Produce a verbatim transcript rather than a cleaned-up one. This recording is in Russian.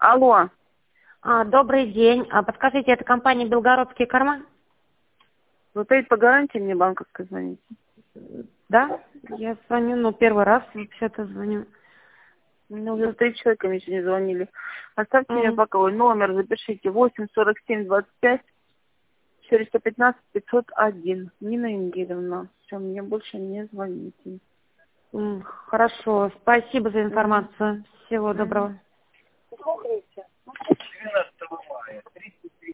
Алло. А, добрый день. А, подскажите, это компания «Белгородские корма»? Вы опять по гарантии мне банковской звоните? Да? Я звоню, ну, первый раз вообще-то звоню. Мне уже три человека мне сегодня звонили. Оставьте мне Мгм. пока номер, запишите. восемь сорок семь двадцать пять четыреста пятнадцать пятьсот один. Нина Ингировна. Все, мне больше не звоните. М, Хорошо. Спасибо за Мгм. информацию. Всего Мгм. доброго. Слухайте.